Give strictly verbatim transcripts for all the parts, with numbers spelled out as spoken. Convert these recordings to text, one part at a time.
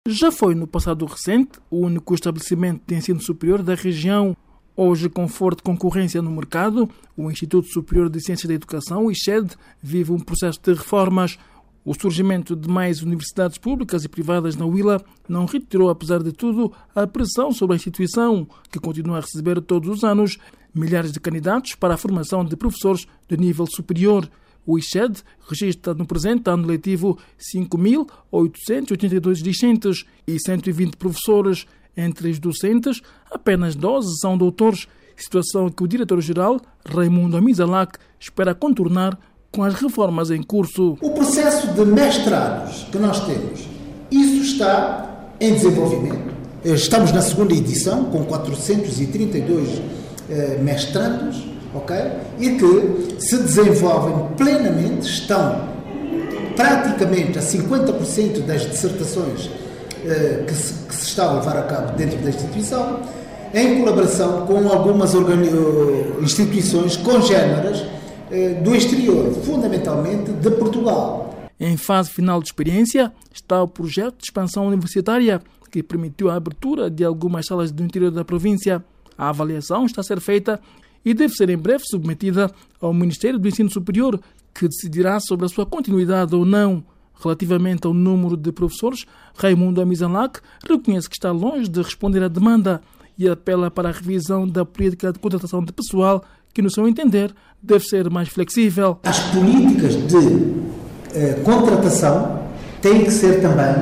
Já foi no passado recente o único estabelecimento de ensino superior da região. Hoje, com forte concorrência no mercado, o Instituto Superior de Ciências da Educação, o I C E D, vive um processo de reformas. O surgimento de mais universidades públicas e privadas na Huila não retirou, apesar de tudo, a pressão sobre a instituição, que continua a receber todos os anos milhares de candidatos para a formação de professores de nível superior. O I C E D registra no presente ano letivo cinco mil oitocentos e oitenta e dois discentes e cento e vinte professores. Entre os docentes, apenas doze são doutores, situação que o diretor-geral, Raimundo Amizalac, espera contornar com as reformas em curso. O processo de mestrados que nós temos, isso está em desenvolvimento. Estamos na segunda edição, com quatrocentos e trinta e dois eh, mestrandos, ok? E que se desenvolvem plenamente, estão praticamente a cinquenta por cento das dissertações eh, que, se, que se está a levar a cabo dentro da instituição, em colaboração com algumas organi- instituições congêneras do exterior, fundamentalmente de Portugal. Em fase final de experiência está o projeto de expansão universitária, que permitiu a abertura de algumas salas do interior da província. A avaliação está a ser feita e deve ser em breve submetida ao Ministério do Ensino Superior, que decidirá sobre a sua continuidade ou não. Relativamente ao número de professores, Raimundo Amizalac reconhece que está longe de responder à demanda e apela para a revisão da política de contratação de pessoal, que, no seu entender, deve ser mais flexível. As políticas de eh, contratação têm que ser também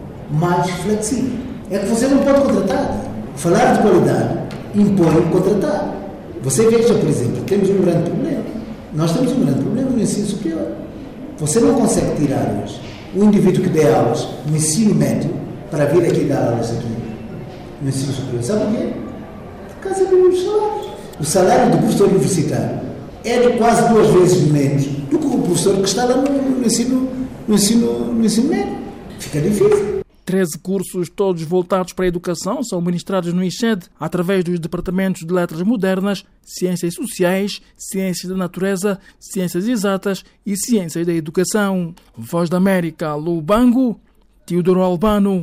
mais flexíveis. É que você não pode contratar. Falar de qualidade impõe contratar. Você veja, por exemplo, temos um grande problema. Nós temos um grande problema no ensino superior. Você não consegue tirar hoje um indivíduo que dê aulas no ensino médio para vir aqui dar aulas aqui no ensino superior. Sabe por quê? Por causa dos salários. O salário do professor universitário é de quase duas vezes menos do que o professor que está lá no, no, ensino, no, ensino, no ensino médio. Fica difícil. Treze cursos, todos voltados para a educação, são ministrados no I C E D através dos departamentos de letras modernas, ciências sociais, ciências da natureza, ciências exatas e ciências da educação. Voz da América, Lubango, Teodoro Albano.